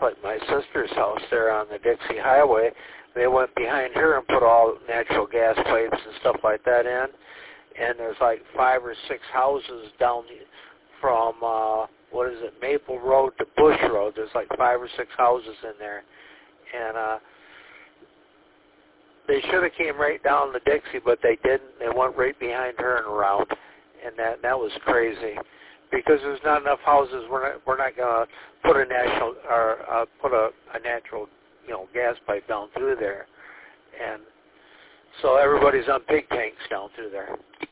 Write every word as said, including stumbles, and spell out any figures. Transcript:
like my sister's house there on the Dixie Highway. They went behind her and put all natural gas pipes and stuff like that in. And there's like five or six houses down from, uh, what is it, Maple Road to Bush Road. There's like five or six houses in there. And uh, they should have came right down the Dixie, but they didn't. They went right behind her and around. And that that was crazy. Because there's not enough houses, we're not, we're not going to put a national, or uh, put a, a natural, you know, gas pipe down through there. And so everybody's on pig tanks down through there.